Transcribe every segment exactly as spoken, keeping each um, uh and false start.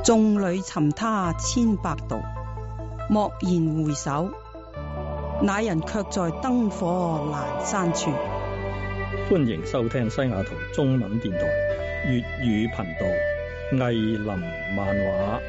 眾裏尋他千百度，驀然回首，那人卻在燈火闌珊處。 歡迎收聽西雅圖中文電台粵語頻道藝林漫畫。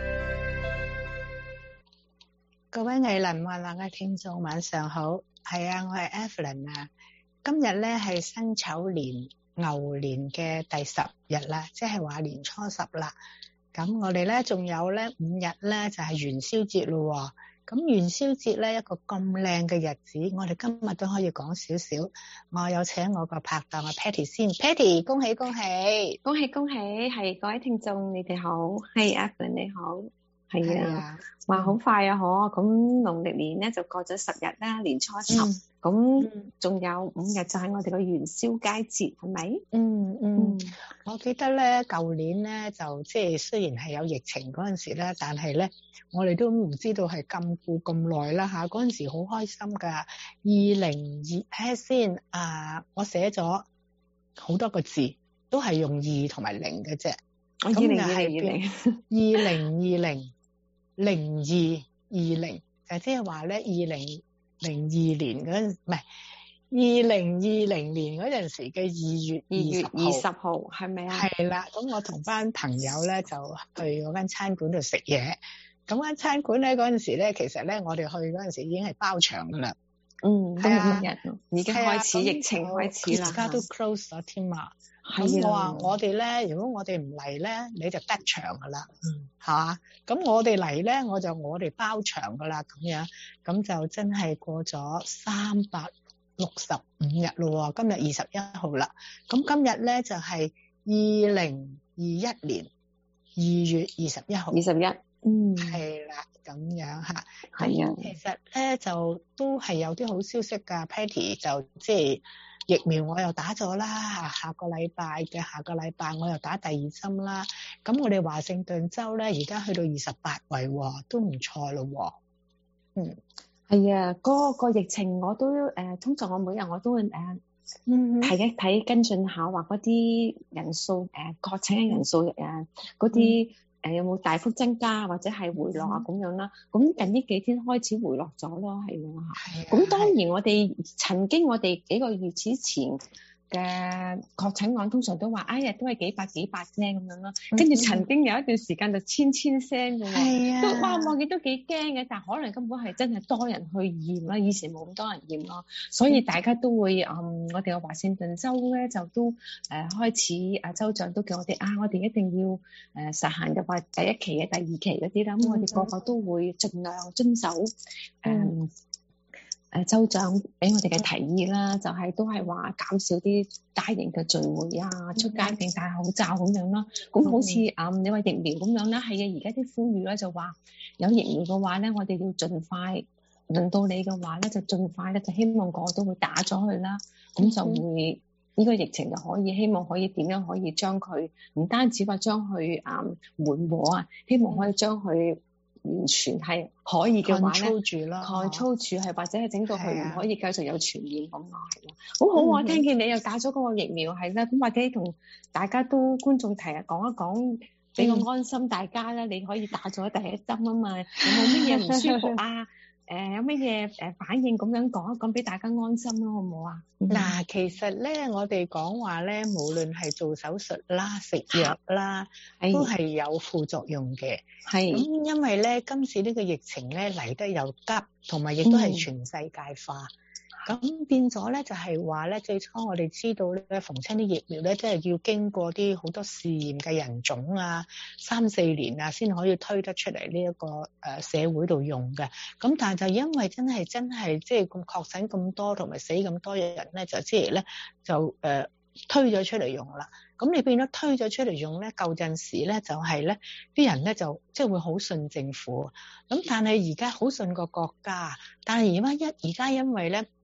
各位藝林漫畫嘅聽眾晚上好，係啊，我係 Evelyn 啊。今日咧係辛丑年牛年嘅第十日啦，即係話年初十啦。咁我哋咧仲有咧五日咧就係元宵節咯。咁元宵節咧一個咁靚嘅日子，我哋今日都可以講少少。我有請我個拍檔阿 Patty 先 ，Patty 恭喜恭喜恭喜恭喜，係各位聽眾你哋好，係 Evelyn 你好，係啊，話好快啊嗬，咁農曆年咧就過咗十日啦，年初十，咁仲、嗯、有五日就係我哋個元宵佳節，係咪？嗯嗯， 嗯我記得咧舊年咧就即係雖然係有疫情嗰陣時咧，但係咧我哋都唔知道係禁錮咁耐啦吓，嗰陣時好開心噶。二零二睇下先啊，我寫咗好多個字，都係用二同埋零嘅啫。 咁就係二零二零零二二零，就即係話咧二零零二年嗰陣唔係二零二零年嗰陣時嘅二月二月二十號係咪啊？ 係啦，咁我同班朋友咧就去嗰間餐館度食嘢。咁間餐館咧嗰陣時咧，其實咧我哋去嗰陣時已經係包場噶啦。 嗯，係啊， 日已經開始疫情開始啦， 而家都 close 咗添啊。 咁我話我哋咧，如果我哋唔嚟咧，你就得場噶啦，吓、嗯。咁我哋嚟咧，我就我哋包場噶啦，咁樣，咁就真係過咗三百六十五日咯。今日二十一號啦，咁今日咧就係二零二一年二月二十一號。 二十一，嗯， 係啦，咁樣吓。 係啊。 其實咧就都係有啲好消息噶 ，Patty 就即係。疫苗我又打咗啦，下個禮拜嘅下個禮拜我又打第二針啦。咁我哋華盛頓州咧，而家去到二十八位，都唔錯咯。嗯， 係啊，嗰、嗰個疫情我都誒、呃，通常我每日我都會誒睇一睇跟進下，話嗰啲人數誒確診嘅人數誒嗰啲。呃誒、呃、有冇大幅增加或者係回落啊咁樣啦？咁近呢幾天開始回落咗咯，係咯嚇。咁當然我哋曾經我哋幾個月之前嘅確診案通常都話，哎呀都係幾百幾百聲咁樣咯。跟住曾經有一段時間就千千聲嘅喎，都哇望見都幾驚嘅。但可能根本係真係多人去驗啦，以前冇咁多人驗咯，所以大家都會嗯，我哋嘅華盛頓州咧就都誒、呃、開始啊州長都叫我哋啊，我哋一定要誒、呃、實行嘅話第一期嘅第二期嗰啲啦，咁、嗯、我哋個個都會盡量遵守誒。嗯誒州長俾我哋嘅提議啦，就係、是、都係話減少啲大型嘅聚會啊，嗯、出街並戴口罩咁樣啦。咁、嗯、好似啊、嗯，你話疫苗咁樣啦，係啊，而家啲呼籲咧就話有疫苗嘅話咧，我哋要盡快輪到你嘅話咧，就盡快咧就希望個個都會打咗佢啦，咁、嗯、就會呢、這個疫情就可以希望可以點樣可以將佢唔單止話將佢啊緩和啊，希望可以將佢。完全係可以嘅話咧，抗住啦，抗住係或者係整到佢唔可以繼續有傳染咁啊，係啦，好好啊！聽見你又打咗嗰個疫苗係啦，咁或者同大家都觀眾提下講一講，俾個安心大家咧，你可以打咗第一針啊嘛，有冇乜嘢唔舒服啊？誒、呃、有乜嘢誒反應咁樣講一講俾大家安心咯，好唔好啊？ 嗱、嗯，其實咧，我哋講話咧，無論係做手術啦、食藥啦，都係有副作用嘅。係咁，因為咧今次呢個疫情咧嚟得又急，同埋亦都係全世界化。咁、嗯、變咗咧，就係話咧，最初我哋知道咧，逢親啲疫苗咧，即係要經過啲好多試驗嘅人種啊，三四年啊，先可以推得出嚟呢一個誒社會度用嘅。咁但係就因為真係真係即係咁確診咁多，同埋死咁多嘅人咧，就即係咧就誒、呃、推咗出嚟用啦。咁你變咗推咗出嚟用咧，舊陣時咧就係咧啲人咧就即係會好信政府。咁但係而家好信個國家，但係而家一而家因為咧。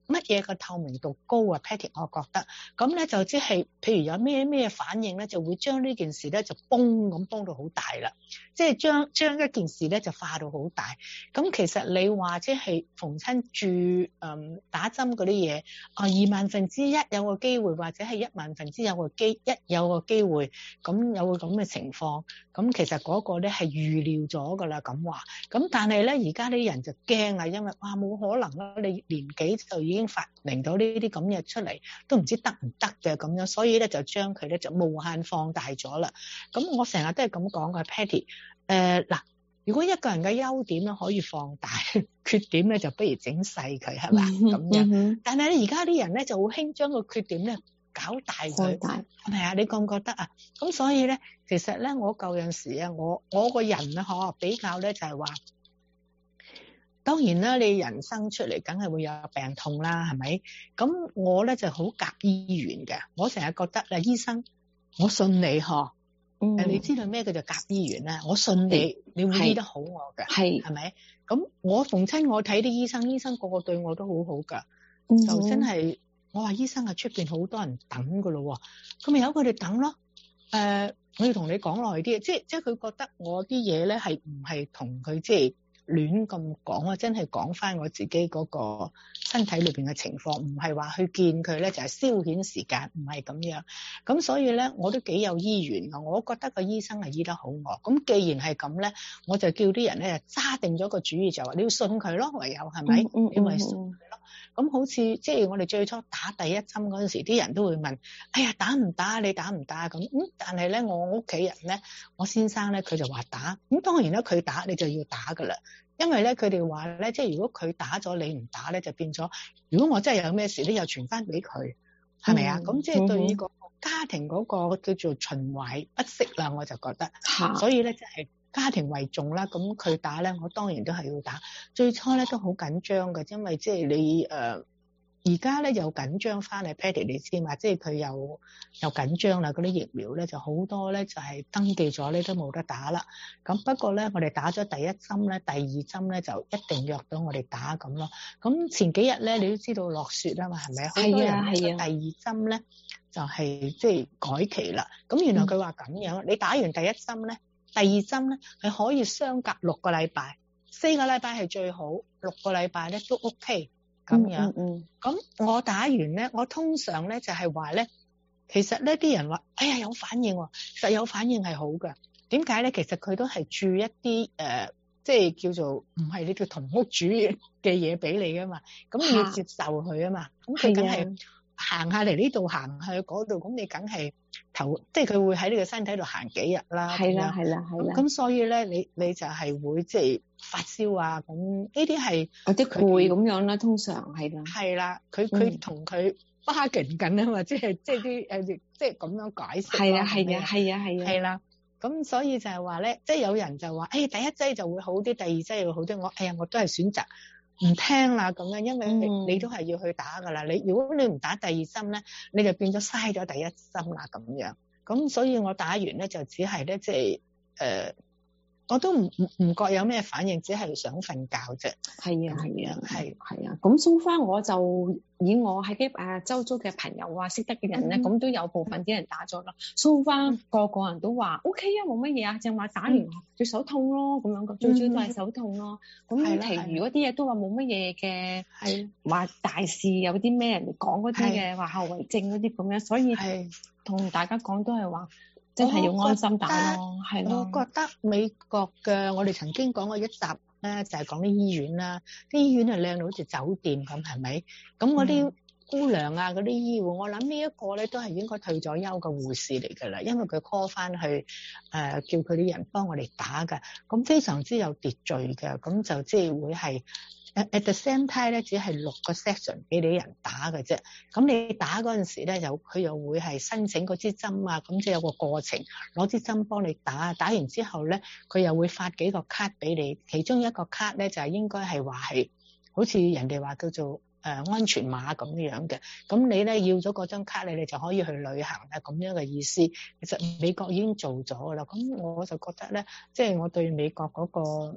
乜嘢個透明度高啊 Patty 我覺得，咁咧就即係譬如有咩咩反應咧，就會將呢件事咧就崩咁崩到好大啦，即係將將一件事咧就化到好大。咁其實你話即係逢親住誒打針嗰啲嘢，啊二萬分之一有個機會，或者係一萬分之有個機一有個機會，咁有個咁嘅情況，咁其實嗰個咧係預料咗㗎啦咁話。咁但係咧而家啲人就驚啦，因為哇冇可能啦，你年幾就已經發明到呢啲咁嘢出嚟，都唔知得唔得嘅咁樣，所以咧就將佢咧就無限放大咗啦。咁我成日都係咁講嘅 Patty， 誒嗱，如果一個人嘅優點咧可以放大，缺點咧就不如整細佢係嘛咁樣。但係咧而家啲人咧就好興將個缺點咧搞大佢，係咪啊？你覺唔覺得啊？咁所以咧，其實咧我舊陣時啊，我我個人啊嗬比較咧就係話。當然啦，你人生出嚟梗係會有病痛啦，係咪？咁我咧就好夾醫院嘅，我成日覺得咧，醫生，我信你嗬，嗯、你知道咩叫做夾醫院咧？我信你，你會醫得好我嘅，係係咪？咁我逢親我睇啲醫生，醫生個個對我都好好噶，嗯、就真係我話醫生啊，出邊好多人等噶咯，咁咪由佢哋等咯。誒、呃，我要同你講耐啲，即係即係佢覺得我啲嘢咧係唔係同佢即係。亂咁講啊！真係講翻我自己嗰個身體裏邊嘅情況，唔係話去見佢咧，就係消遣時間，唔係咁樣。咁所以咧，我都幾有醫緣㗎。我覺得個醫生係醫得好我。咁既然係咁咧，我就叫啲人咧揸定咗個主意，就話你要信佢咯，唯有係咪？嗯嗯、你咪信佢咯。咁好似即係我哋最初打第一針嗰陣時，啲人都會問：哎呀，打唔打？你打唔打？咁咁，但係咧，我屋企人咧，我先生咧，佢就話打。咁當然啦，佢打你就要打㗎啦。因為咧，佢哋話咧，即係如果佢打咗你唔打咧，就變咗。如果我真係有咩事咧，又傳翻俾佢，係咪啊？咁、嗯、即係對於個家庭嗰個叫做循環不息啦，我就覺得。嗯、所以咧，即係家庭為重啦。咁佢打咧，我當然都係要打。最初咧都好緊張嘅，因為即係你誒而家咧又緊張翻嚟 Patty 你知嘛？即係佢又又緊張啦，嗰啲疫苗咧就好多咧，就係登記咗咧都冇得打啦。咁不過咧，我哋打咗第一針咧，第二針咧就一定約到我哋打咁咯。咁前幾日咧，你都知道落雪啊嘛，係咪？好多人係啊。第二針咧就係即係改期啦。咁原來佢話咁樣，嗯、你打完第一針咧，第二針咧係可以相隔六個禮拜，四個禮拜係最好，六個禮拜咧都 OK。咁樣，咁、嗯嗯、我打完咧，我通常咧就係話咧，其實呢啲人話，哎呀有反應喎，其實有反應係好嘅。點解咧？其實佢都係注一啲誒、呃，即係叫做唔係你叫同屋主嘅嘢俾你噶嘛，咁你要接受佢啊嘛，咁佢梗係行下嚟呢度，行去嗰度，咁你梗係頭，即係佢會喺你個身體度行幾日啦。係啦，係啦，係啦。咁所以咧，你你就係會即係發燒啊，咁呢啲係有啲攰咁樣啦，通常係啦。 係啦，佢佢同佢 bargain 緊啊嘛，即係即係啲誒，即係咁樣解釋。係啊，係啊，係啊，係啊。係啦，咁所以就係話咧，即係有人就話，誒、哎、第一劑就會好啲，第二劑會好啲。我哎呀，我都係選擇唔聽啦咁樣，因為你都係要去打噶啦。你如果你唔打第二針咧，你就變咗嘥咗第一針啦咁樣。咁所以我打完咧就只係咧即係誒，我都唔唔唔覺有咩反應，只係想瞓覺啫。係啊係啊係係啊。咁 so far 我就以我喺啲誒周遭嘅朋友啊識得嘅人咧，咁、嗯、都有部分啲人打咗啦。so far、嗯、個個人都話 OK 啊，冇乜嘢啊，淨話打完最手痛咯咁樣嘅，最主要都係手痛咯。咁其餘嗰啲嘢都話冇乜嘢嘅，係話大事有啲咩人哋講嗰啲嘅話後遺症嗰啲咁樣，所以同大家講都係話。真係要安心打咯，係咯。我覺得美國嘅我哋曾經講過一集咧，就係講啲醫院啦，啲醫院係靚到好似酒店咁，係咪？咁嗰啲姑娘啊，嗰啲醫護，我諗呢一個咧都係應該退咗休嘅護士嚟㗎啦，因為佢 call 翻去誒、呃、叫佢啲人幫我哋打㗎，咁非常之有秩序嘅，咁就即係會係。At the same time 咧，只係六個 section 俾你人打嘅啫。咁你打嗰陣時咧，又佢又會係申請嗰支針啊，咁即係有個過程，攞支針幫你打。打完之後咧，佢又會發幾個卡俾你，其中一個卡咧就係應該係話係好似人哋話叫做誒、呃、安全碼咁樣嘅。咁你咧要咗嗰張卡咧，你就可以去旅行啦，咁樣嘅意思。其實美國已經做咗噶啦。咁我就覺得咧，即係我對美國嗰個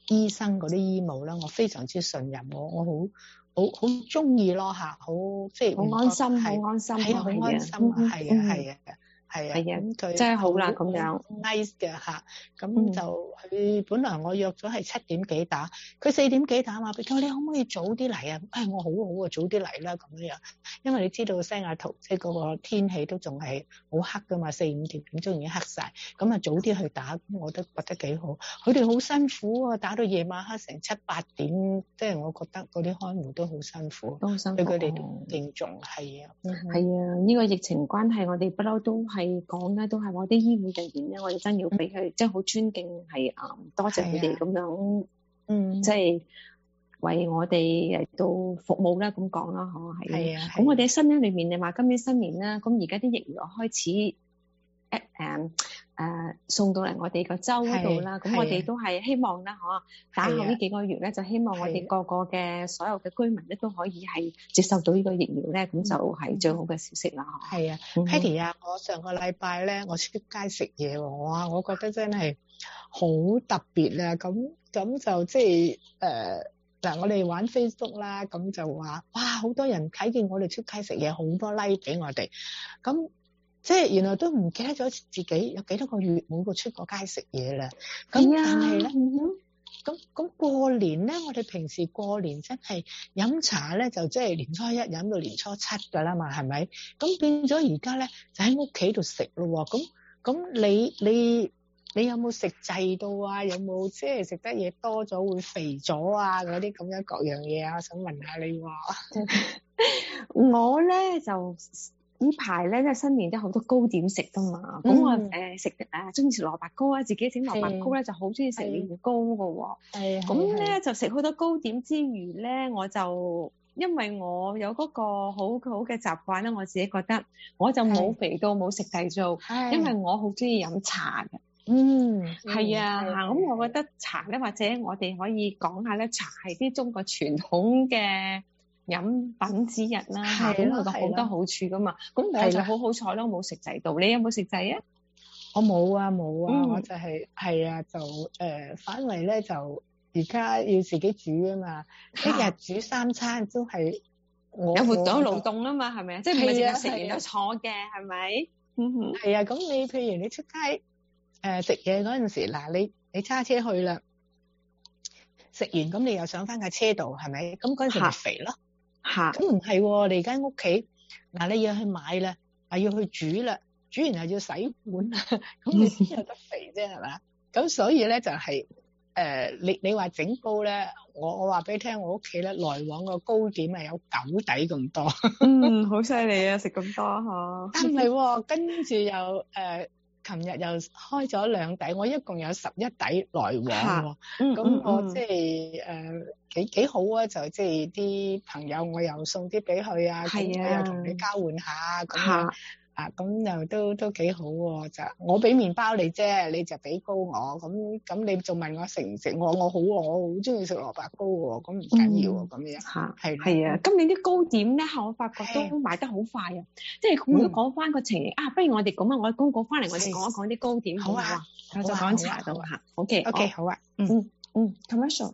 醫生嗰啲醫務咧，我非常之信任我，我好好好中意咯嚇，好即係好安心，好安心， 係啊，好安心啊，係啊，係啊。係啊，咁佢真係好啦，咁樣 nice 嘅嚇，咁就佢本來我約咗係七點幾打，佢四點幾打嘛，佢話你可唔可以早啲嚟啊？誒，我好好啊，早啲嚟啦咁樣，因為你知道西雅圖即係嗰個天氣都仲係好黑噶嘛，四五點鐘已經黑晒，咁啊早啲去打，我都覺得幾好。佢哋好辛苦啊，打到夜晚黑成七八點，即係我覺得嗰啲看護都好辛苦， 都辛苦， 對佢哋都敬重，係啊， 係啊，呢個疫情關係，我哋不嬲都係。係講咧，都係我啲醫護人員咧，我哋真要俾佢，即係好尊敬，係啊，多謝佢哋咁樣，嗯，即係為我哋嚟到服務啦，咁講啦，嗬，係。係啊。咁我哋喺新年裏面，你話今年新年啦，咁而家啲疫苗開始誒誒誒送到嚟我哋個州嗰度啦，咁我哋都係希望啦，嗬，打後呢幾個月咧，就希望我哋個個嘅所有嘅居民咧都可以係接受到呢個疫苗咧，咁就係最好嘅消息啦。 係啊 Patty 啊，我上個禮拜咧，我出街食嘢喎，哇，我覺得真係好特別啊！咁咁就即係誒嗱，我哋玩 Facebook 啦，咁就話哇，好多人睇見我哋出街食嘢，好多 like 俾我哋，咁。即係原來都唔記得咗自己有幾多個月冇過出過街食嘢啦。咁但係咧，咁咁過年咧，我哋平時過年真係飲茶咧，就即係年初一飲到年初七㗎啦嘛，係咪？咁變咗而家咧就喺屋企度食咯喎。咁咁你你你有冇食滯到啊？有冇即係食得嘢多咗會肥咗啊？嗰啲咁樣各樣嘢啊，我想問下你喎。 我咧就。呢排咧，即係新年都好多糕點食噶嘛，咁、嗯、我誒食誒中意食蘿蔔糕啊，自己整蘿蔔糕咧就好中意食年糕噶喎。係咁咧就食好多糕點之餘咧，我就因為我有嗰個好好嘅習慣咧，我自己覺得我就冇肥到冇食滯做，因為我好中意飲茶嘅。嗯，係啊嚇，咁我覺得茶咧，或者我哋可以講下咧，茶係啲中國傳統嘅飲品之一啦，咁佢有好多好處噶嘛，咁我就好好彩咯，冇食滯到。你有冇食滯啊？ 我冇啊冇啊，我就係係啊，就誒反為咧就而家要自己煮啊嘛，一日煮三餐都係我有活動勞動啊嘛，係咪啊？即係唔係淨係食完就坐嘅，係咪？嗯哼， 係啊，咁你譬如你出街誒食嘢嗰陣時，嗱你你揸車去啦，食完咁你又上翻架車度，係咪？咁嗰陣時咪肥咯。吓，咁唔係喎，你而家屋企嗱，你要去買啦，啊要去煮啦，煮完又要洗碗啊，咁你先有得肥啫，係嘛？咁所以咧就係、是、誒、呃，你你話整糕咧，我我話俾你聽，我屋企咧來往個糕點係有九底咁多。 嗯，好犀利啊，食咁多吓。 但唔係喎，跟住又誒。呃琴日又開咗兩底，我一共有十一底來往喎。咁、嗯、我即係誒幾幾好啊！就即係啲朋友，我又送啲俾佢啊，咁我又同你交換下咁樣啊，咁又都都幾好喎。就我俾麵包你啫，你就俾糕我。咁咁你仲問我食唔食？我我好喎，我好中意食蘿蔔糕喎。咁唔緊要喎，咁、嗯、樣嚇係係啊。今年啲糕點咧，我發覺都賣得好快啊。即係如果講翻個情形、嗯、啊，不如我哋咁啊，我公告翻嚟，我哋講一講啲糕點好啊。我就講茶到嚇。OK OK 好啊。 嗯嗯 commercial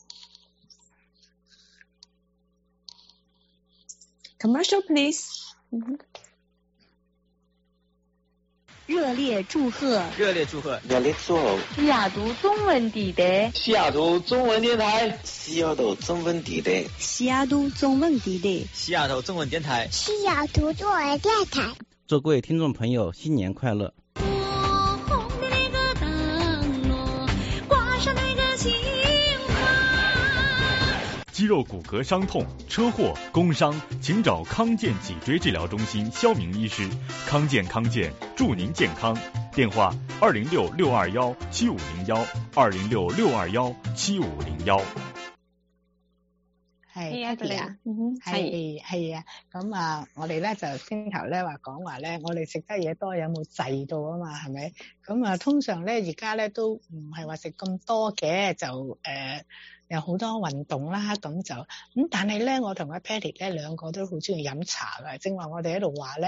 commercial please。嗯。 热烈祝贺！ 热烈祝贺！ 热烈祝贺！ 西雅图中文地带， 西雅图中文电台， 西雅图中文地带， 西雅图中文地带， 西雅图中文电台， 西雅图中文电台。 祝各位听众朋友新年快乐！ 肌肉骨骼伤痛、车祸、工伤，请找康健脊椎治疗中心肖明医師。康健康健，祝您健康。電話二零六六二幺七五零幺，二零六六二幺七五零幺。 係 Patty 啊，係係啊，咁啊，我哋咧就先頭咧話講話咧，我哋食得嘢多有冇滯到啊嘛，係咪？咁啊，通常咧而家咧都唔係話食咁多嘅，就誒。呃有好多運動啦，咁就咁，但係咧，我同阿 Patty 咧兩個都好中意飲茶㗎。正話我哋喺度話咧，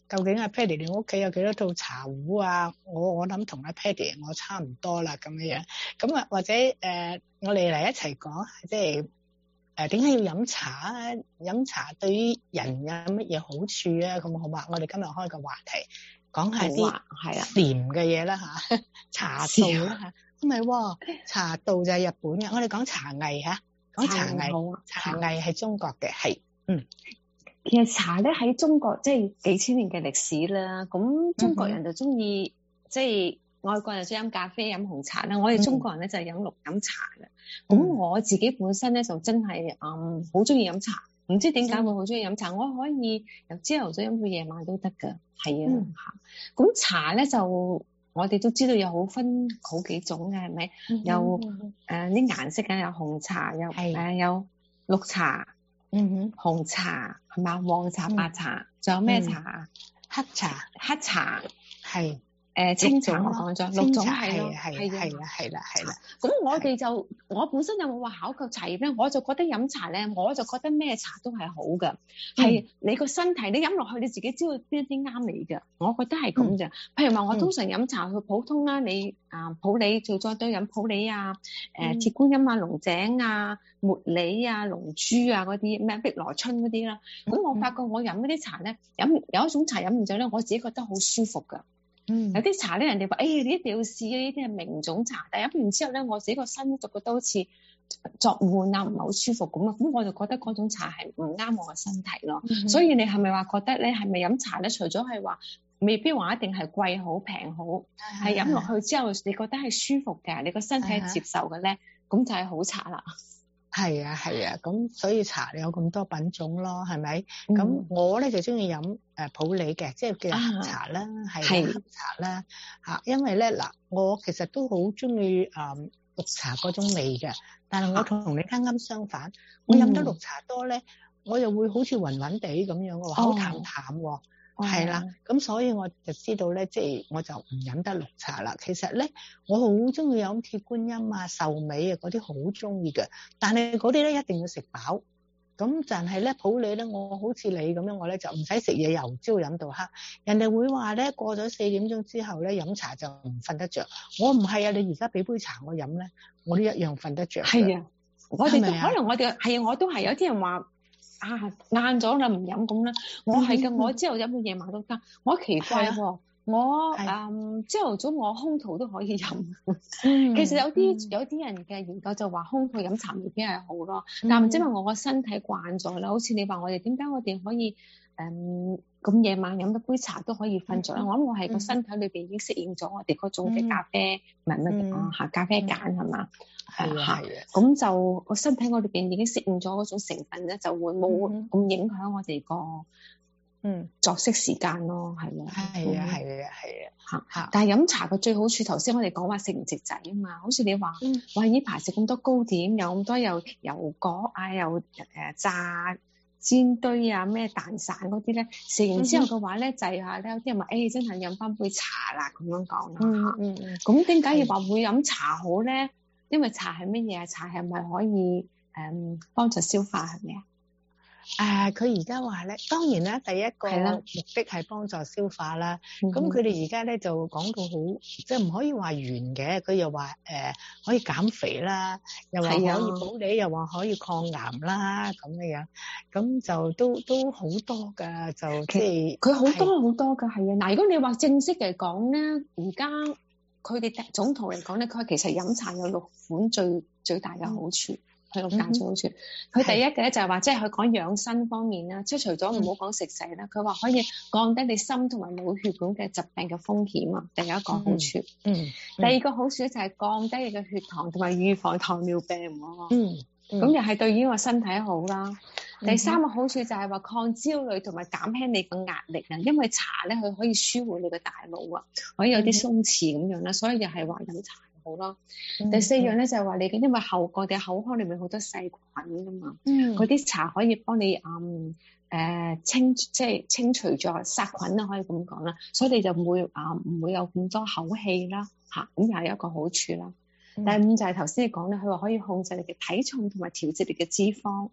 究竟阿 Paddy 你屋企有幾多套茶壺啊？我我諗同阿 Paddy 我差唔多啦咁樣樣。咁啊或者誒、呃，我哋嚟一齊講，即係誒點解要飲茶啊？飲茶對於人有乜嘢好處啊？咁好嘛？我哋今日開個話題，講下啲係啊甜嘅嘢啦嚇，茶道啦嚇。唔係喎，茶道就係日本嘅。我哋講茶藝嚇，講茶藝，茶藝係中國嘅，係嗯。 其實茶咧喺中國即係幾千年嘅歷史啦。咁中國人就中意、嗯、即係外國人中意飲咖啡、飲紅茶啦。我哋中國人咧就係飲綠飲茶嘅。咁、嗯、我自己本身咧就真係嗯好中意飲茶。唔知點解會好中意飲茶、嗯？我可以由朝頭早飲到夜晚都得㗎。係啊，嚇。咁、嗯、茶咧就我哋都知道有好分好幾種嘅，係咪、嗯？有誒啲、呃、顏色嘅，有紅茶，有誒、呃、有綠茶。嗯哼，紅茶係嘛，黃茶、白茶，仲、嗯、有咩茶啊、嗯？黑茶，黑茶係。誒清茶我講咗，六種係咯，係係啦，係啦，係啦。咁我哋就我本身有冇話考究茶葉咧？我就覺得飲茶咧，我就覺得咩茶都係好㗎。係、嗯、你個身體，你飲落去你自己知道邊一啲啱你㗎。我覺得係咁咋。譬如話我通常飲茶，佢普通啦，你啊普洱做咗都飲普洱啊，誒、呃、鐵觀音啊、龍井啊、茉莉啊、龍珠啊嗰啲咩碧螺春嗰啲啦。咁我發覺我飲嗰啲茶咧，飲有一種茶飲完之後咧，我自己覺得好舒服㗎。嗯，有啲茶咧，人哋話，誒、哎，你一定要試啊！呢啲係名種茶，但係飲完之後咧，我自己個身就覺得好似作悶啊，唔係好舒服咁啊，咁我就覺得嗰種茶係唔啱我個身體咯。嗯、所以你係咪話覺得咧，係咪飲茶咧？除咗係話未必話一定係貴好平好，係飲落去之後，你覺得係舒服嘅，你個身體係接受嘅咧，咁就係好茶啦。 係啊係啊，咁所以茶有咁多品種咯，係咪？咁、嗯、我咧就中意飲誒普洱嘅，即係叫黑茶啦，係、啊、黑茶啦嚇。因為咧嗱，我其實都好中意誒綠茶嗰種味嘅，但係我同你啱啱相反，我飲得綠茶多咧，我又會好似暈暈地咁樣嘅喎，好淡淡喎。係啦，咁所以我就知道咧，即係我就唔飲得綠茶啦。其實咧，我好中意飲鐵觀音啊、壽眉啊嗰啲，好中意嘅。但係嗰啲咧一定要食飽。咁但係咧普洱咧，我好似你咁樣，我咧就唔使食嘢，由朝飲到黑。人哋會話咧，過咗四點鐘之後咧飲茶就唔瞓得着。我唔係啊，你而家俾杯茶我飲咧，我都一樣瞓得着。係啊，我哋可能我哋係啊，我都係有啲人話。啊晏咗啦，唔飲咁啦。我係嘅、嗯，我朝頭飲到夜晚都得。我奇怪喎、啊，我誒朝頭早我空肚都可以飲。嗯、其實有啲、嗯、有啲人嘅研究就話空肚飲茶未必係好咯、嗯。但唔知因為我個身體慣咗啦，好似你話我哋點解我哋可以誒咁夜晚飲一杯茶都可以瞓着咧、嗯？我諗我係個身體裏邊已經適應咗我哋嗰種嘅咖啡，唔係乜啊嚇咖啡鹼係嘛？係啊，咁就個身體我裏邊已經適應咗嗰種成分咧，就會冇咁影響我哋個嗯作息時間咯，係咪？係啊，係啊，係啊，嚇！但係飲茶嘅最好處，頭先我哋講話食唔食仔啊嘛，好似你話，嗯、哇！呢排食咁多糕點，有咁多又油果啊，又誒炸煎堆啊，咩蛋散嗰啲咧，食完之後嘅話咧，就係話咧，有啲人話，誒、欸、真係飲翻杯茶啦，咁樣講啦。嗯嗯嗯。咁點解要話會飲茶好咧？因為茶係乜嘢啊？茶係咪可以誒幫助消化係咪啊？誒，佢而家話咧，當然啦，第一個目的係幫助消化啦。咁佢哋而家咧就講到好，即係唔可以話完嘅。佢又話誒、呃、可以減肥啦，又話可以補理，又話可以抗癌啦，咁樣樣。咁就都都好多㗎，就即係佢好多好多㗎，係啊。嗱，如果你話正式嚟講咧，而家佢哋總圖嚟講咧，佢其實飲茶有六款最最大嘅好處。嗯佢個價最好處，佢、嗯、第一嘅咧就係話，即係佢講養生方面啦，即係除咗唔好講食洗啦，佢、嗯、話可以降低你心同埋腦血管嘅疾病嘅風險啊，第一個好處。嗯。嗯第二個好處咧就係降低你嘅血糖同埋預防糖尿病喎。嗯。咁又係對於個身體好啦、嗯。第三個好處就係話抗焦慮同埋減輕你個壓力啊，因為茶咧佢可以舒緩你嘅大腦啊，可以有啲鬆弛咁樣啦，所以又係話飲茶好咯、嗯。第四樣咧就係話你嘅，因為口我哋口腔裏面好多細菌噶嘛，嗯，嗰啲茶可以幫你嗯誒、呃、清即係清除咗殺菌啦，可以咁講啦，所以你就唔會啊唔會有咁多口氣啦嚇，咁又係一個好處啦。嗯、第五就係頭先你講咧，佢話可以控制你嘅體重同埋調節你嘅脂肪，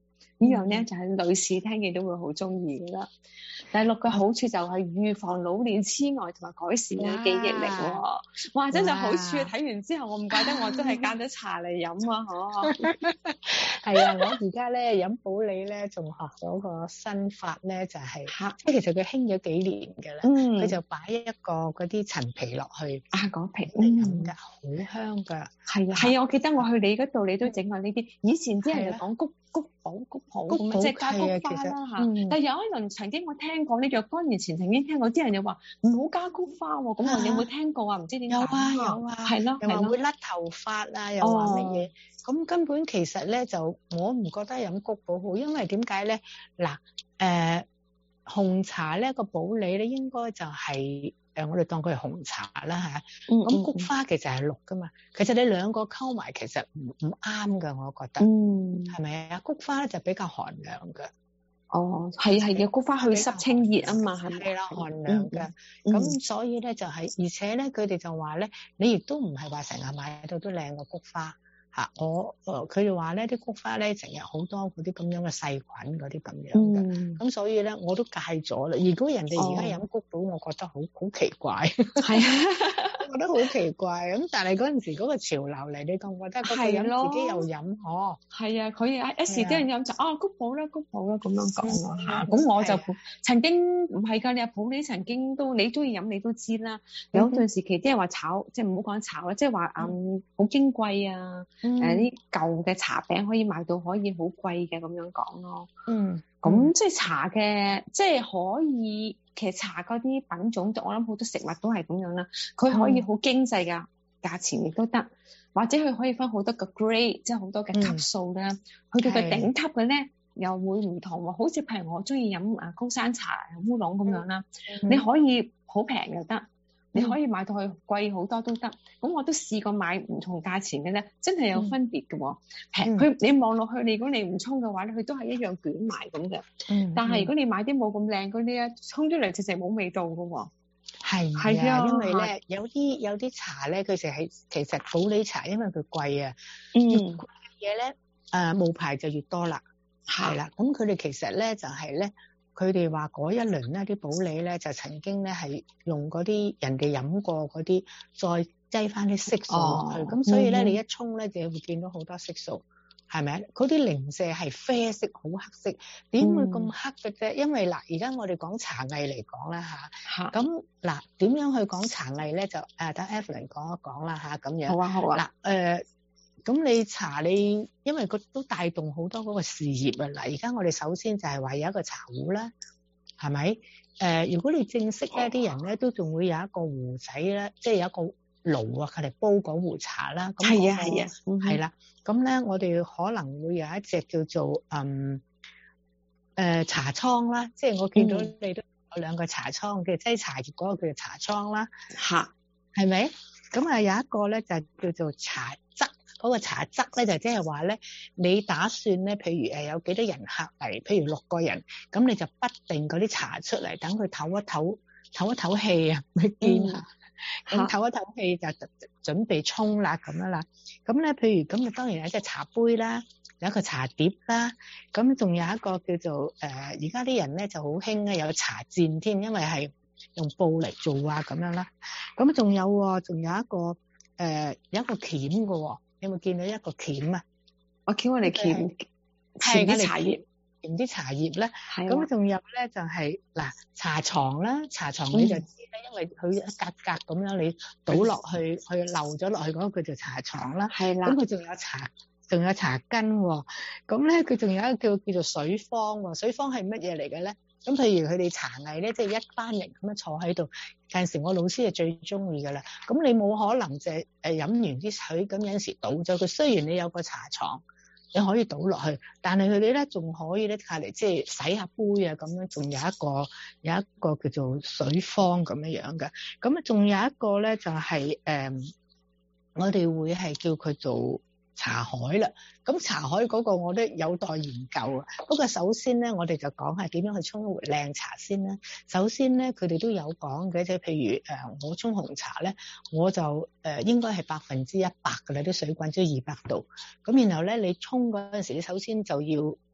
呢樣咧就係女士聽見都會好中意㗎啦。第六個好處就係預防老年痴呆同埋改善嘅記憶力喎。哇！真係好處啊！睇完之後我唔怪得我真係揀咗茶嚟飲啊！嗬。 係啊，我而家咧飲普洱咧，仲學咗個新法咧，就係、是，即係其實佢興咗幾年嘅啦。嗯。佢就擺一個嗰啲陳皮落去。 啊，果皮嚟飲㗎，好、嗯、香㗎。 係啊，係啊，我記得我去你嗰度，你都整過呢啲。以前啲人就講菊菊寶、菊寶咁即係加菊花啦嚇。嗯、但係有一輪曾經我聽過呢，若干年前曾經聽過啲人又話唔好加菊花喎。咁、啊、我有冇聽過啊？唔知點解。 有啊有啊。係咯，又話會甩頭髮啊，又話乜嘢？咁、哦、根本其實咧就我唔覺得飲菊寶好，因為點解咧？嗱，誒、呃、紅茶咧個普洱咧應該就係、是。誒，我哋當佢係紅茶啦嚇，咁、嗯、菊花其實係綠噶嘛，其實你兩個溝埋其實唔唔啱噶，我覺得，係咪啊？菊花咧就比較寒涼嘅。哦，係係嘅，菊花去濕清熱啊嘛，係咪？係啦，寒涼嘅，咁、嗯嗯、所以咧就係、是，而且咧佢哋就話咧，你亦都唔係話成日買到都靚嘅菊花。嚇！我誒佢哋話咧啲菊花咧成日好多嗰啲咁樣嘅細菌嗰啲咁樣嘅，咁、嗯、所以咧我都戒咗啦。如果人哋而家飲菊寶，我覺得好好奇怪，係啊，我覺得好奇怪咁。但係嗰陣時嗰個潮流嚟，你覺唔覺得嗰個飲自己又飲呵？係啊，佢啊一時啲人飲就啊菊寶啦，菊寶啦咁樣講咯嚇。咁我就曾經唔係㗎，你阿普你曾經都你中意飲你都知啦。有段時期啲人話炒，即係唔好講炒啦，即係話嗯好矜貴啊。誒、嗯，啲舊嘅茶餅可以賣到可以好貴嘅咁樣講咯。嗯，咁即係茶嘅，即係可以，其實茶嗰啲品種，我諗好多食物都係咁樣啦。佢可以好經濟噶，價錢亦都得，或者佢可以分好多個 grade，即係好多嘅級數啦。去到個頂級嘅咧，又會唔同喎。好似譬如我中意飲啊高山茶、烏龍咁樣啦，嗯、你可以好平又得。你可以買到去貴好多都得，咁我都試過買唔同價錢嘅咧，真係有分別嘅喎。平、嗯，佢你望落去，你如果你唔沖嘅話咧，佢都係一樣捲埋咁嘅。嗯，但係如果你買啲冇咁靚嗰啲咧，沖出嚟直情冇味道嘅喎。係係啊，因為咧有啲有啲茶咧，佢就係其實普洱茶，因為佢貴啊。嗯。越貴嘅嘢咧，誒冒牌就越多啦。係啦，咁佢哋其實咧就係、是、咧。佢哋話嗰一輪咧，啲普洱咧就曾經咧係用嗰啲人哋飲過嗰啲，再擠翻啲色素落去，咁、哦、所以咧、嗯、你一沖咧就會見到好多色素，係咪啊？嗰啲零舍係啡色，好黑色，點會咁黑嘅啫？嗯、因為嗱，而家我哋講茶藝嚟講啦吓，咁嗱點樣去講茶藝咧？就誒等 Evelyn 講一講啦吓，咁樣。好啊，好啊。嗱誒。呃咁你茶你，因為佢都帶動好多嗰個事業啊！嗱，而家我哋首先就係話有一個茶壺啦，係咪？誒、呃，如果你正式咧，啲人咧都仲會有一個壺仔咧，即係有一個爐啊，佢嚟煲嗰壺茶啦。係啊，係啊，係啦。咁咧，我哋可能會有一隻叫做嗯誒、呃、茶倉啦，即係我見到你都有兩個茶倉嘅，即係茶葉嗰個叫做茶倉啦。嚇，係咪？咁啊有一個咧就叫做茶則。嗰、那個茶則咧就即係話咧，你打算咧，譬如誒有幾多人客嚟，譬如六個人，咁你就不定嗰啲茶出嚟，等佢唞一唞，唞一唞氣啊，咪見下，咁唞一唞氣就準備沖啦咁樣啦。咁咧，譬如咁，就當然有一隻茶杯啦，有一個茶碟啦，咁仲有一個叫做誒，而家啲人咧就好興咧，有茶墊添，因為係用布嚟做啊咁樣啦。咁仲有喎，仲有一個誒、呃，有一個鉗嘅喎。有冇見到一個鉗啊？我叫我哋鉗，鉗啲茶葉，鉗啲茶葉咧。咁仲有咧就係、是、嗱茶床啦，茶床你就知咧、嗯，因為佢一格格咁樣你倒落去，去漏咗落去嗰個叫做茶床啦。係啦。咁佢仲有茶，仲有茶根喎。咁咧佢仲有一個叫叫做水坊喎。水坊係乜嘢嚟嘅咧？咁譬如佢哋茶藝咧，即係一班人咁樣坐喺度。有陣時我老師係最中意噶啦。咁你冇可能就係誒飲完啲水，咁有陣時倒咗佢。雖然你有個茶床，你可以倒落去，但係佢哋咧仲可以咧隔離即係洗下杯啊咁樣。仲有一個有一個叫做水坊咁樣樣嘅。咁啊，仲有一個咧就係、是、誒、嗯，我哋會係叫佢做茶海啦。咁茶海嗰個我都有待研究啊。不過首先咧，我哋就講下點樣去沖一壺靚茶先啦。首先咧，佢哋都有講嘅，即係譬如誒、呃，我沖紅茶咧，我就誒、呃、應該係百分之一百㗎啦，啲水滾咗二百度。咁然後咧，你沖嗰陣時，你首先就要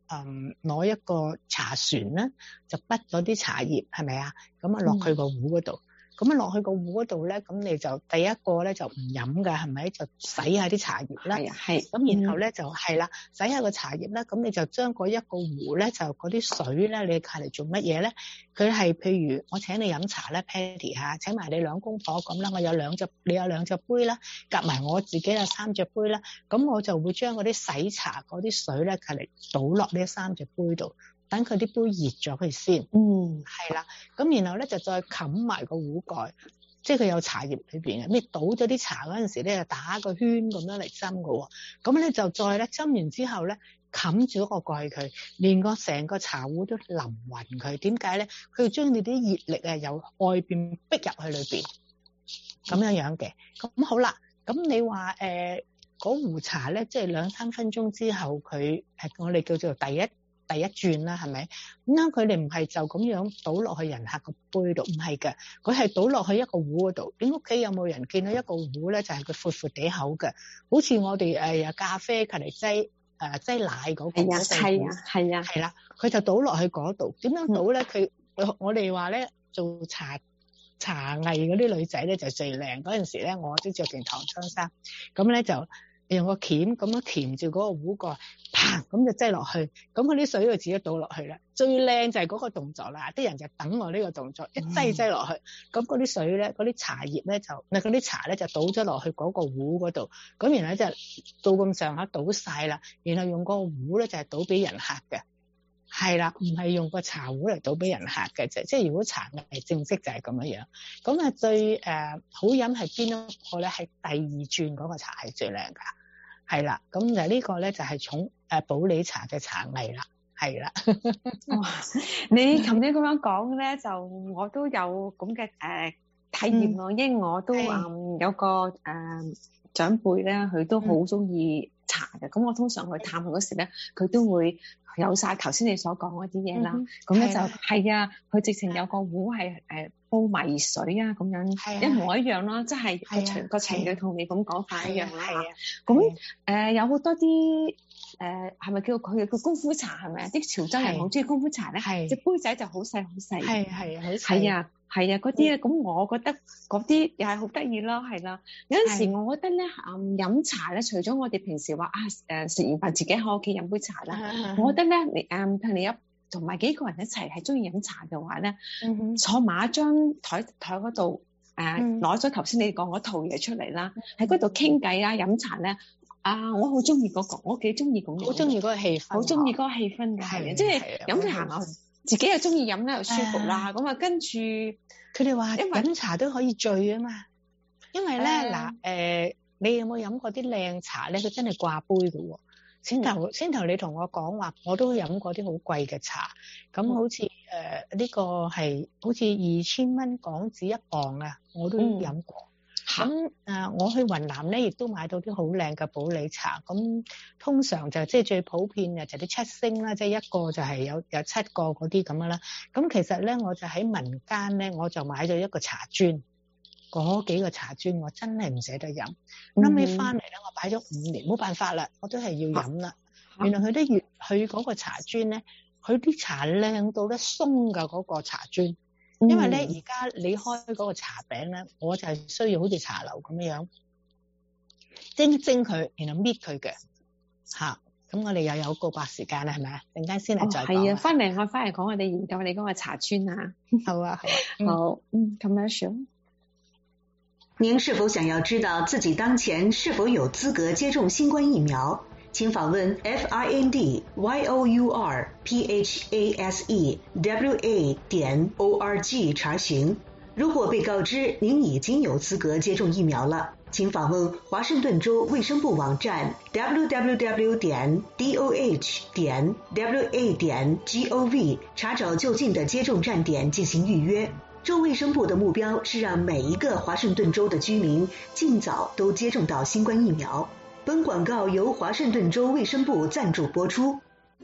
嗯攞一個茶船咧，就滗咗啲茶葉係咪啊？咁啊落去個壺嗰度。咁啊落去個壺嗰度咧，咁你就第一個咧就唔飲㗎，係咪？就洗下啲茶葉啦。 係啊，係。 咁然後咧、嗯、就係啦，洗下個茶葉啦。咁你就將嗰一個壺咧，就嗰啲水咧，你係嚟做乜嘢咧？佢係譬如我請你飲茶咧 Patty 嚇，請埋你兩公婆咁啦，我有兩隻，你有兩隻杯啦，夾埋我自己有三隻杯啦。咁我就會將嗰啲洗茶嗰啲水咧，係嚟倒落呢三隻杯度。等佢啲杯熱咗佢先，嗯，係啦，咁然後咧就再冚埋個壺蓋，即係佢有茶葉裏邊嘅，你倒咗啲茶嗰陣時咧就打個圈咁樣嚟斟嘅喎，咁咧就再咧斟完之後咧冚住嗰個蓋佢，連個成個茶壺都淋勻佢。點解咧？佢要將你啲熱力啊由外邊逼入去裏邊，咁樣樣嘅。咁好啦，咁你話誒嗰壺茶咧，即係兩三分鐘之後佢誒我哋叫做第一。第一轉啦，係咪？咁啱佢哋唔係就咁樣倒落去人客個杯度，唔係嘅，佢係倒落去一個壺嗰度。你屋企有冇人見到一個壺咧？就係佢闊闊地口嘅，好似我哋誒咖啡佢嚟擠誒擠奶嗰個。係啊，係啊，係啊，係啦，佢就倒落去嗰度。點樣倒咧？佢、嗯、我哋話咧做茶茶藝嗰啲女仔咧就最靚。嗰陣時咧，我都着件唐裝衫，咁咧就。用個鉗咁樣鉗住嗰個壺蓋，啪咁就擠落去，咁嗰啲水就自己倒落去啦。最靚就係嗰個動作啦，啲人就等我呢個動作，一擠擠落去，咁嗰啲水咧，嗰啲茶葉咧就，嗱嗰啲茶咧就倒咗落去嗰個壺嗰度，咁然後咧就到咁上下倒晒啦，然後用個壺咧就係倒俾人客嘅，係啦，唔係用個茶壺嚟倒俾人客嘅啫。即係如果茶藝正式就係咁樣樣。咁啊最誒、呃、好飲係邊一個咧？係第二轉嗰個茶係最靚㗎。係啦，咁就呢個咧就係重誒普洱茶嘅茶藝啦，係啦。 哇！你琴日咁樣講咧，就我都有咁嘅誒體驗咯、嗯，因為我都嗯有個誒、呃、長輩咧，佢都好中意茶嘅。咁、嗯、我通常去探佢嗰時咧，佢都會有晒頭先你所講嗰啲嘢啦。咁、嗯、咧就係啊，佢直情有個壺係誒煲埋熱水啊，咁樣一模一樣咯，即係個情個情侶同你咁講法一樣啦。係啊，咁誒、呃、有好多啲誒係咪叫佢嘅功夫茶係咪啊？啲潮州人好中意功夫茶咧，隻杯仔就好細好細。係係好細。係啊係啊，嗰啲啊，咁我覺得嗰啲又係好得意咯，係啦。有陣時我覺得咧，嗯飲茶咧，除咗我哋平時話啊誒食完飯自己喺屋企飲杯茶啦，我覺得咧你誒同你一同埋幾個人一齊係中意飲茶嘅話咧、嗯，坐埋一張台台嗰度誒攞咗頭先你講嗰套嘢出嚟啦，喺嗰度傾偈啊飲茶咧。啊！我好中意嗰個，我幾中意咁樣，好中意嗰個氣氛，好中意嗰個氣氛嘅，係啊，即係飲茶啊，自己又中意飲咧，又舒服啦。咁啊，跟住佢哋話，因為飲茶都可以醉啊嘛。因為咧嗱，誒、呃，你有冇飲過啲靚茶咧？佢真係掛杯嘅喎。先頭先頭你同我講話，我都飲過啲好貴嘅茶。咁好似誒呢個係好似二千蚊港紙一磅啊，我都飲過。嗯咁誒、呃，我去雲南咧，亦都買到啲好靚嘅普洱茶。咁通常就即係最普遍嘅就啲七星啦，即係一個就係有有七個嗰啲咁樣啦。咁其實咧，我就喺民間咧，我就買咗一個茶磚，嗰幾個茶磚我真係唔捨得飲。後尾翻嚟咧，我擺咗五年，冇辦法啦，我都係要飲啦。原來佢啲越去嗰個茶磚咧，佢啲茶靚到咧鬆㗎嗰個茶磚。因為咧，而家你開嗰個茶餅咧，我就係需要好似茶樓咁樣蒸一蒸佢，然後搣佢嘅嚇。咁我哋又有告白時間啦，係咪啊？陣間先嚟再講。係啊，翻嚟我翻嚟講我哋研究你嗰個茶磚啊。好啊，好啊，好。嗯 ，commercial。 您是否想要知道自己當前是否有資格接種新冠疫苗？請訪問 f i n d y o u r p h a s e w a 點 o r g 查詢。如果被告知您已經有資格接種疫苗了，請訪問華盛頓州衛生部網站 w w w 點 d o h 點 w a 點 g o v 查找就近的接種站點進行預約。州衛生部的目標是讓每一個華盛頓州的居民盡早都接種到新冠疫苗。本廣告由華盛頓州衛生部贊助播出。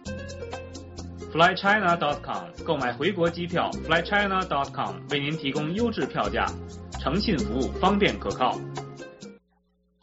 fly china dot com 購買回國機票 fly china dot com 為您提供優質票價，誠信服務，方便可靠。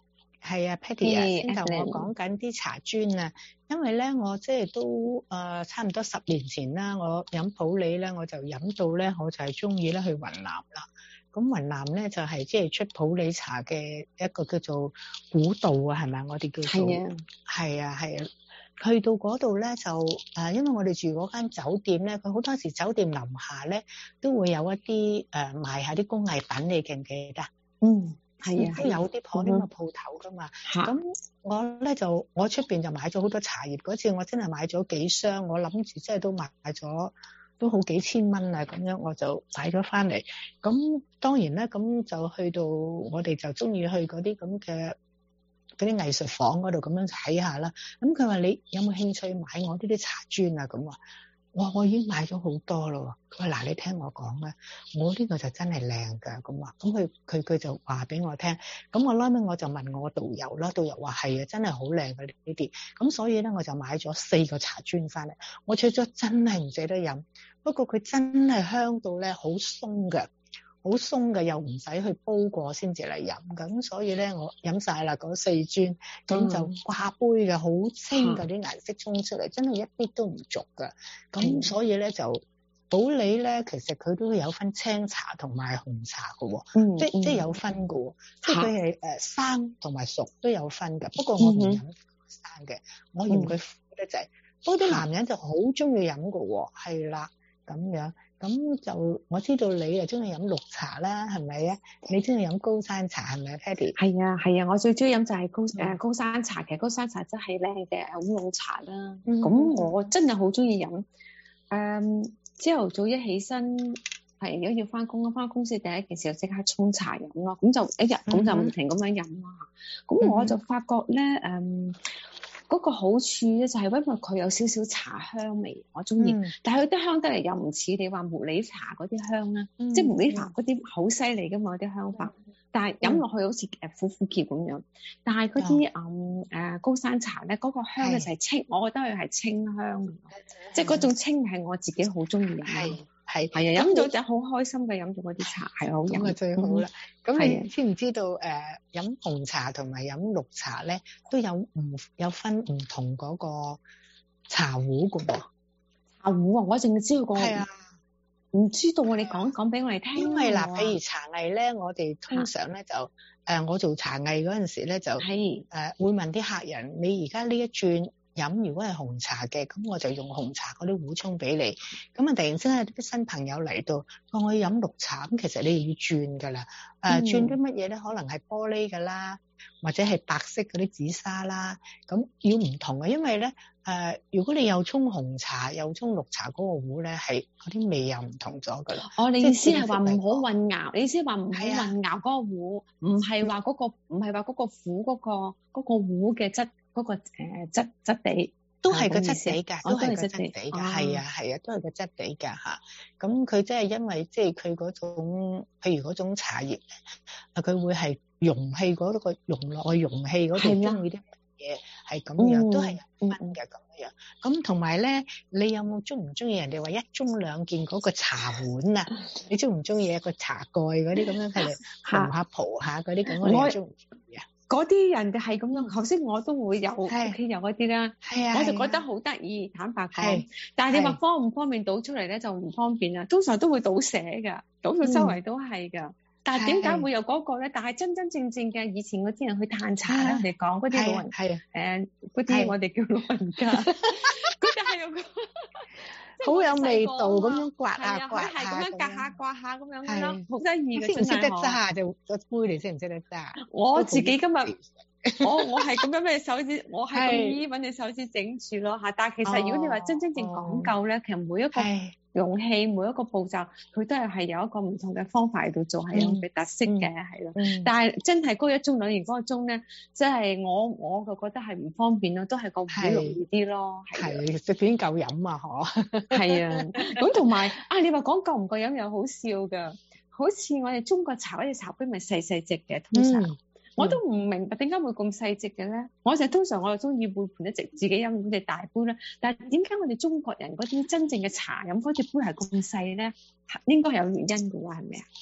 係啊 Patty 啊，先頭我講緊啲茶磚啊，因為咧我即係都誒、呃、差唔多十年前啦，我飲普洱咧我就飲到咧，我就係中意咧去雲南啦。咁雲南咧就係即係出普洱茶嘅一個叫做古道啊，係咪？我哋叫做係啊，係啊，係啊。去到嗰度咧就誒、呃，因為我哋住嗰間酒店咧，佢好多時酒店樓下咧都會有一啲誒、呃、賣下啲工藝品，你記唔記得？嗯。係啊，都有啲鋪啲咁嘅鋪頭噶嘛。咁、嗯、我咧就我出邊就買咗好多茶葉。嗰次我真係買咗幾箱，我諗住即係都買咗都好幾千蚊啊。咁樣我就買咗翻嚟。咁當然咧，咁就去到我哋就中意去嗰啲咁嘅嗰啲藝術坊嗰度咁樣睇下啦。咁佢話你有冇興趣買我呢啲茶磚啊？咁話。我我已經買咗好多咯，佢話嗱，你聽我講咧，我呢個就真係靚噶，咁話，咁佢佢佢就話俾我聽，咁我拉尾我就問我導遊啦，導遊話係啊，真係好靚嘅呢啲，咁所以咧我就買咗四個茶磚翻嚟，我取咗真係唔捨得飲，不過佢真係香到咧好鬆嘅。好鬆嘅，又唔使去煲過先至嚟飲，咁所以咧我飲晒啦嗰四磚，咁就掛杯嘅，好清嘅啲顏色沖出嚟，真係一啲都唔濁㗎。咁、嗯、所以咧就普洱咧，其實佢都有分青茶同埋紅茶㗎喎、嗯，即、嗯、即有分㗎喎，即佢係誒生同埋熟都有分㗎。不過我唔飲生嘅、嗯，我嫌佢苦得滯。不過啲男人就好中意飲㗎喎，係啦咁樣。咁就我知道你又中意飲綠茶啦，係咪啊？你中意飲高山茶係咪啊 Patty？ 係啊係啊，我最中意飲就係高誒、嗯、高山茶。其實高山茶真係靚嘅烏龍茶啦。咁、嗯、我真係好中意飲。誒朝頭早一起身係如果要翻工，翻公司第一件事就即刻沖茶飲咯。咁就一日咁就唔停咁樣飲啦。咁、嗯、我就發覺咧誒。嗯嗰、那個好處咧就係因為佢有少少茶香味，我中意、嗯。但係佢啲香得嚟又唔似你話茉莉茶嗰啲香啦、嗯，即係茉莉茶嗰啲好犀利噶嘛啲香法。嗯、但係飲落去好似誒苦苦澀咁樣。但係嗰啲誒誒高山茶咧，嗰、那個香咧就係清，我覺得佢係清香，即係嗰種清係我自己好中意飲。係係啊，飲咗就好開心嘅，飲咗嗰啲茶係好飲嘅最好啦。咁、嗯、你知唔知道誒飲、呃、紅茶同埋飲綠茶咧都有唔有分唔同嗰個茶壺嘅喎？茶壺啊，我淨係知道個係啊，唔知道你講講俾我哋聽。因為嗱，譬如茶藝咧，我哋通常咧就誒、呃，我做茶藝嗰陣時咧就係誒、呃、會問啲客人，你而家呢一轉。飲如果係紅茶嘅，咁我就用紅茶嗰啲壺沖俾你。咁啊，突然之間有啲新朋友嚟到，話我要飲綠茶，咁其實你要轉噶啦。誒、呃，轉啲乜嘢咧？可能係玻璃噶啦，或者係白色嗰啲紫砂啦。咁要唔同嘅，因為咧誒、呃，如果你又沖紅茶又沖綠茶嗰個壺咧，係嗰啲味又唔同咗噶啦。哦，你意思係話唔好混淆？你意思係話唔好混淆嗰個壺，唔係話嗰個唔係話嗰個壺嗰個嗰個壺嘅質。嗰、那個誒、呃、質質地都係個質地㗎，都係個質地㗎，係啊係啊，都係個質地㗎嚇。咁佢即係因為即係佢嗰種，譬如嗰種茶葉，啊佢會係容器嗰、那個溶落去容器嗰度，中意啲乜嘢係咁樣，都係有分嘅咁樣。咁同埋咧，你有冇中唔中意人哋話一盅兩件嗰個茶碗啊？你中唔中意一個茶蓋嗰啲咁樣係嚟含下蒲下嗰啲咁？我哋中唔中意啊？嗰啲人就係咁樣，頭先我都會有屋企有嗰啲啦，我就覺得好得意，坦白講。但係你話方唔方便倒出嚟咧，就唔方便啦。通常都會倒瀉㗎，倒到周圍都係㗎、嗯。但係點解會有嗰個咧？但係真真正正嘅以前嗰啲人去嘆茶咧，人哋講嗰啲老人，誒嗰啲我哋叫老人家，佢哋係有個好有味道咁樣刮啊刮下，係咁樣隔下刮下咁樣咯，好得意嘅。識唔識得揸就個杯，你識唔識得揸？我自己今日我我係咁樣咩手指，我係咁依揾隻手指整住咯嚇。但係其實如果你話真真正講究咧，其實每一個容器每一個步驟，佢都係係有一個唔同嘅方法嚟到做，係有佢特色嘅，係咯。但係真係嗰一盅兩件嗰個盅咧，即係我我就覺得係唔方便咯，都係個壺容易啲咯。係食片夠飲啊，嗬。係啊，咁同埋啊，你話講夠唔夠飲又好笑㗎，好似我哋中國茶嗰隻茶杯咪細細隻嘅，通常。嗯我都唔明白點解會咁細隻嘅咧？我就通常我就中意會盤一隻自己飲嗰隻大杯咧。但係點解我哋中國人嗰啲真正嘅茶飲嗰隻杯係咁細咧？應該有原因嘅喎，係咪啊？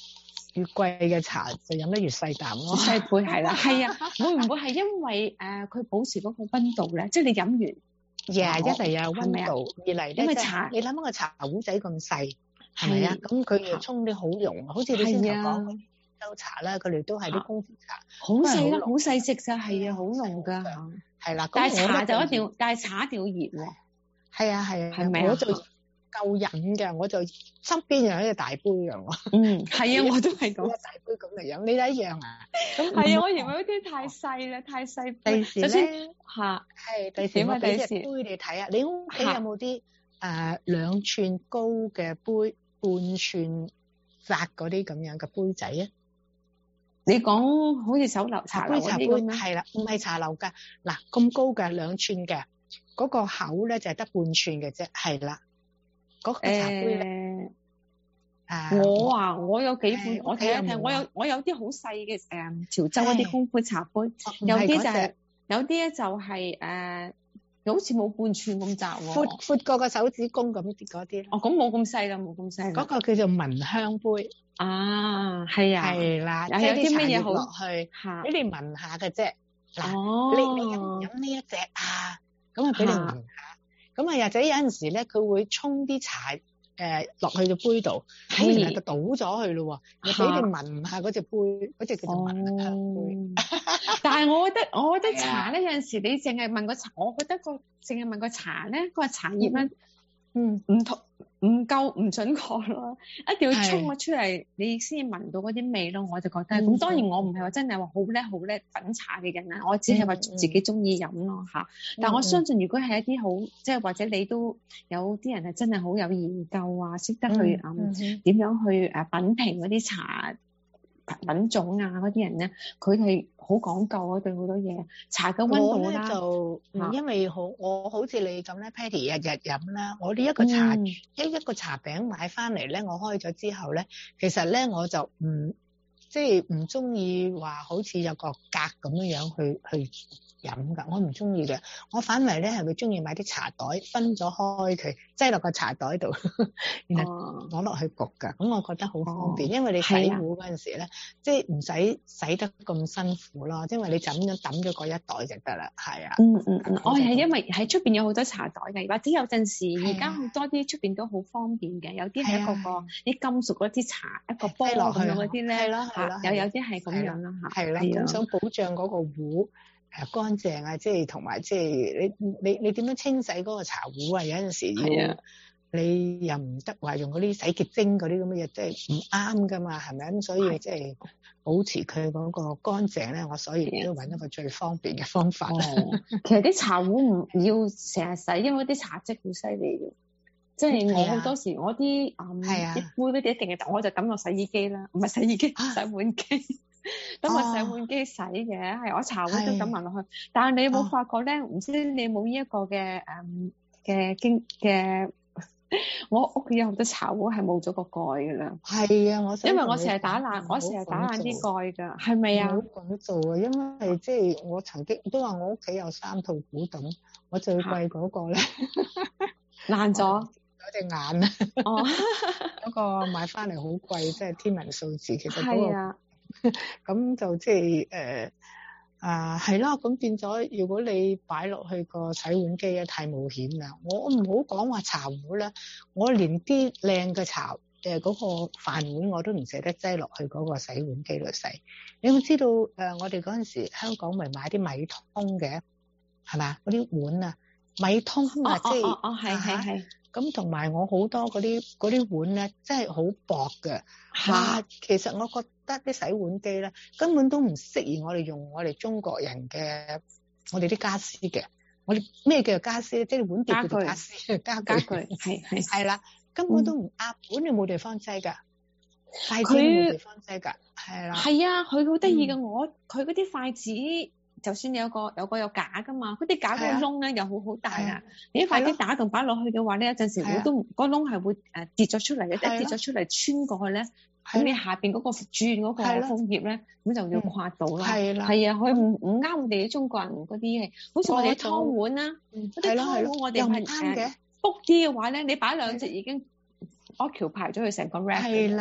越貴嘅茶就飲得越細啖咯。 細杯係啦，係啊，會唔會係因為誒佢、呃、保持嗰個溫度咧？即係你飲完， 呀、yeah, 一嚟有溫度，二嚟因為茶， 你諗下個茶壺仔咁細，係咪啊？咁佢又沖啲好濃，好似你先頭講州茶啦，佢哋都係啲功夫茶， 好細啦，好細隻咋，係啊，好濃㗎， 係啦。 但係茶就一定要，但係茶一定要熱喎。 係啊係啊， 係咪啊？ 我就夠飲嘅，我就側邊又有一隻大杯嘅喎。 嗯，係啊，我都係咁。 大杯咁嚟飲，你都一樣啊？ 咁係啊，我嫌嗰啲太細啦，太細杯。 第時咧嚇， 係第時我俾隻杯你睇下，你屋企有冇啲誒兩寸高嘅杯，半寸窄嗰啲咁樣嘅杯仔啊？ 你講好似手樓茶樓嗰啲咁咩？ 係啦，唔係茶樓㗎。嗱，咁高嘅兩寸嘅，嗰、嗰個口咧就係得半寸嘅啫。係啦，嗰、嗰個茶杯咧。 誒，我啊，我有幾款，我睇一睇，我有我有啲好細嘅誒潮州嗰啲功夫茶杯，有啲就係有啲咧就係誒，好似冇半寸咁窄喎， 闊闊過個手指公咁嗰啲。 哦，咁冇咁細啦，冇咁細。 嗰個叫做聞香杯。 啊，係啊， 係啦，即係啲乜嘢好落去，俾你聞下嘅啫。嗱，你你飲飲呢一隻啊，咁啊俾你聞下。咁啊，或者有陣時咧，佢會沖啲茶。誒落去個杯度，咁然後就倒咗去咯喎，又俾你聞下嗰隻杯，嗰隻叫做聞香杯。 但係我覺得，我覺得茶咧有陣時你淨係聞個茶，我覺得個淨係聞個茶咧，個茶葉咧，嗯，唔同唔夠唔準確咯，一定要沖咗出嚟，你先至聞到嗰啲味咯。我就覺得，咁當然我唔係話真係話好叻好叻品茶嘅人啊，我只係話自己中意飲咯嚇。但我相信如果係一啲好，即係或者你都有啲人係真係好有研究啊，識得去嗯點樣去誒品評嗰啲茶品種啊嗰啲人咧，佢係好講究啊，對好多嘢茶嘅溫度啦。 就因為好我好似你咁咧 ，Patty 日日飲啦，我呢一個茶、嗯、一一個茶餅買翻嚟咧，我開咗之後咧，其實咧我就唔即係唔中意話好似有個格咁樣樣去去飲噶，我唔中意嘅。我反為咧係會中意買啲茶袋，分咗開佢，擠落個茶袋度，然後攞落去焗噶。咁、哦、我覺得好方便，哦、因為你洗壺嗰陣時咧，即係唔使洗得咁辛苦咯。因為你就咁樣抌咗嗰一袋就得啦。係啊， 嗯嗯嗯，我係因為喺出邊有好多茶袋嘅，或者有陣時而家好多啲出邊都好方便嘅，有啲係一個個啲金屬嗰啲茶一個煲落去嗰啲咧， 係咯係咯， 有有啲係咁樣啦嚇。 係啦，咁想保障嗰個壺。誒乾淨啊，即係同埋即係你你你點樣清洗嗰個茶壺啊？有陣時要你又唔得話用嗰啲洗潔精嗰啲咁嘅嘢，即係唔啱噶嘛，係咪咁？所以即係保持佢嗰個乾淨咧，我所以都揾一個最方便嘅方法。 哦、其實啲茶壺唔要成日洗，因為啲茶漬好犀利嘅。即係我好多時我啲嗯啲杯嗰啲一定係，我就抌落洗衣機啦，唔係洗衣機，洗碗機。等我洗碗機洗嘅，係、哦、我茶壺都咁聞落去。但係你有冇發覺咧？唔、哦、知你有冇呢一個嘅誒嘅經嘅？我屋企有好多茶壺係冇咗個蓋噶啦。係啊，我因為我成日打爛，我成日打爛啲蓋噶，係咪啊？唔好咁做啊！因為即係我曾經都話我屋企有三套古董，我最貴嗰個咧爛咗。有隻眼啊！哦，嗰個買翻嚟好貴，即係天文數字。其實嗰、那個。啊。咁就即係誒啊係啦，咁變咗如果你擺落去個洗碗機咧，太冒險啦。我唔好講話茶壺啦，我連啲靚嘅茶誒嗰個飯碗我都唔捨得擠落去嗰個洗碗機度洗。你有冇知道誒、呃？我哋嗰陣時香港咪買啲米通嘅係嘛？嗰啲碗啊，米通啊，即係哦係係係。咁同埋我好多嗰啲嗰啲碗咧，真係好薄嘅。哇！其實我覺得啲洗碗機咧，根本都唔適宜我哋用我哋中國人嘅我哋啲家私嘅。我哋咩叫做家私咧？即係碗碟叫做家私，家具係係係啦，根本都唔啱。碗你冇地方擠㗎，筷子冇地方擠㗎，係啦。係啊，佢好得意嘅，我佢嗰啲筷子。就算有個有個有架噶嘛，嗰啲架個窿咧又好好大啊！你啲筷子打洞擺落去嘅話咧，有陣時我都個窿係會誒跌咗出嚟嘅，一跌咗出嚟穿過去咧，咁你下邊嗰個轉嗰個風葉咧，咁就要刮到咯。係啦，係啊，佢唔唔啱我哋啲中國人嗰啲係，好似我哋湯碗啦，嗰啲湯碗我哋係誒卜啲嘅話咧，你擺兩隻已經 occupy 咗佢成個 rack。係啦。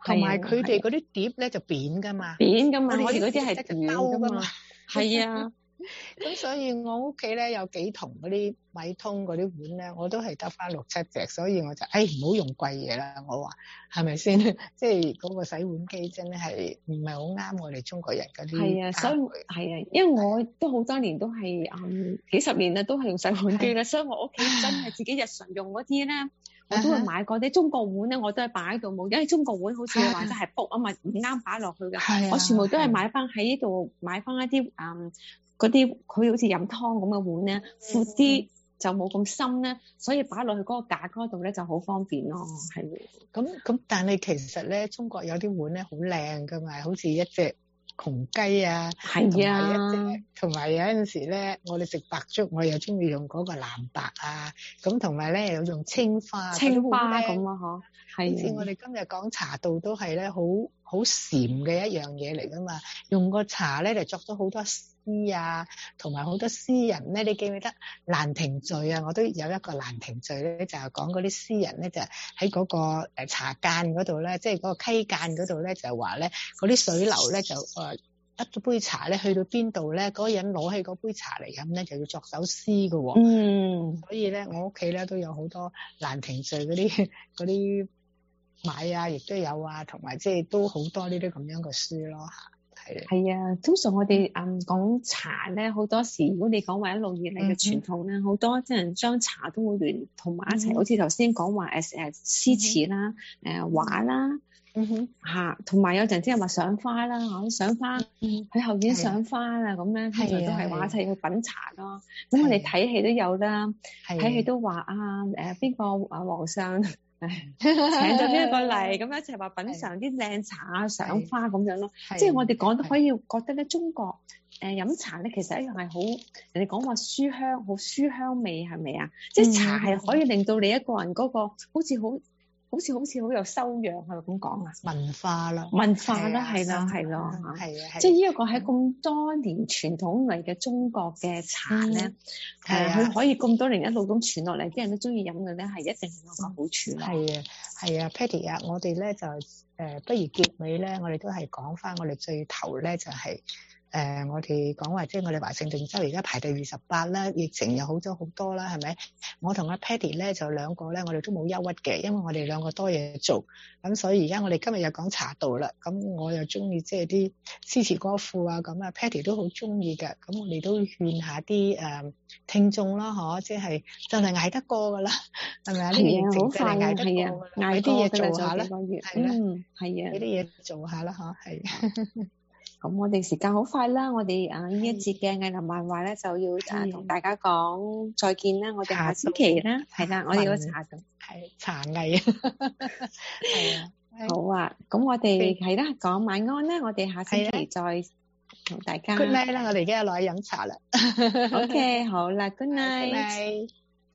同埋佢哋嗰啲碟咧就扁噶嘛， 扁噶嘛，我哋嗰啲係圓噶嘛，係啊。 咁所以我屋企咧有幾桶嗰啲米通嗰啲碗咧，我都係得翻六七隻，所以我就誒唔好用貴嘢啦。我話係咪先？即係嗰個洗碗機真係唔係好啱我哋中國人嗰啲。 係啊，所以係啊，因為我都好多年都係嗯幾十年啦，都係用洗碗機啦，所以我屋企真係自己日常用嗰啲咧。我都會買嗰啲中國碗咧，我都係擺喺度冇，因為中國碗好似你話齋係卜啊嘛，唔啱擺落去嘅。我全部都係買翻喺呢度，買翻一啲嗯嗰啲佢好似飲湯咁嘅碗咧，闊啲就冇咁深咧，所以擺落去嗰個架嗰度咧就好方便咯。係咁咁，但係其實咧，中國有啲碗咧好靚噶嘛，好似一隻窮雞啊， 係啊， 同埋有陣時咧，我哋食白粥，我又中意用嗰個藍白啊，咁同埋咧又用青花， 青花咁啊，嗬，係。 好似我哋今日講茶道都係咧，好好禪嘅一樣嘢嚟噶嘛，用個茶咧就作咗好多詩啊，同埋好多詩人咧，你記唔記得蘭亭序啊？我都有一個蘭亭序咧，就係講嗰啲詩人咧，就喺嗰個誒茶間嗰度咧，即係嗰個溪間嗰度咧，就係話咧嗰啲水流咧就誒得咗杯茶咧，去到邊度咧，嗰個人攞起嗰杯茶嚟飲咧，就要作首詩噶喎。 嗯， 所以咧，我屋企咧都有好多蘭亭序嗰啲嗰啲買啊，亦都有啊，同埋即係都好多呢啲咁樣嘅書咯嚇。 係啊，通常我哋嗯講茶咧，好多時如果你講話一路以嚟嘅傳統咧，好、嗯、多啲人將茶都會聯同埋一齊，好似頭先講話誒誒詩詞啦、誒、呃、畫啦， 嗯哼嚇，同埋有陣即係話賞花啦嚇，賞花喺、嗯、後院賞花啊咁咧，通常都係話一齊去品茶咯。咁我哋睇戲都有啦，睇戲都話啊誒邊個啊皇上。請咗邊一個嚟，咁一齊話品嚐啲靚茶啊、賞花咁樣咯。即係我哋講得可以覺得咧，中國誒飲、呃、茶咧，其實一樣係好人哋講話書香，好書香味係咪啊？即係茶係可以令到你一個人嗰、嗰個好似好。好似好似好有修養，係咪咁講啊？ 文化啦， 文化啦，係啦，係咯， 係啊， 即係呢一個喺咁多年傳統嚟嘅中國嘅茶咧，誒，佢可以咁多年一路咁傳落嚟，啲人都中意飲嘅咧，係一定有個好處咯。 係啊，係啊 ，Patty 啊，我哋咧就誒、呃，不如結尾咧，我哋都係講翻我哋最頭咧，就係、是。誒、呃，我哋講話即係我哋華盛頓州而家排第二十八啦，疫情又好咗好多啦，係咪？我同阿 Patty 咧就兩個咧，我哋都冇憂鬱嘅，因為我哋兩個多嘢做，咁所以而家我哋今日又講茶道啦，咁我又中意即係啲詩詞歌賦啊，咁啊 Patty 都好中意嘅，咁我哋都勸下啲誒、呃、聽眾啦，嗬，即係真係捱得過噶啦，係咪啊？呢個疫情真係捱得過，捱啲嘢做下啦，係啦， 係啊， 呢啲嘢做下啦，嗬，係。 咁我哋時間好快啦，我哋啊呢一節嘅藝林漫畫咧就要誒同大家講再見啦，我哋下星期啦，係啦，我哋個茶道係茶藝啊，係啊， 好啊，咁我哋係啦講晚安啦，我哋下星期再同大家 Good night 啦，我哋而家落去飲茶啦 ，OK 好啦 ，Good night。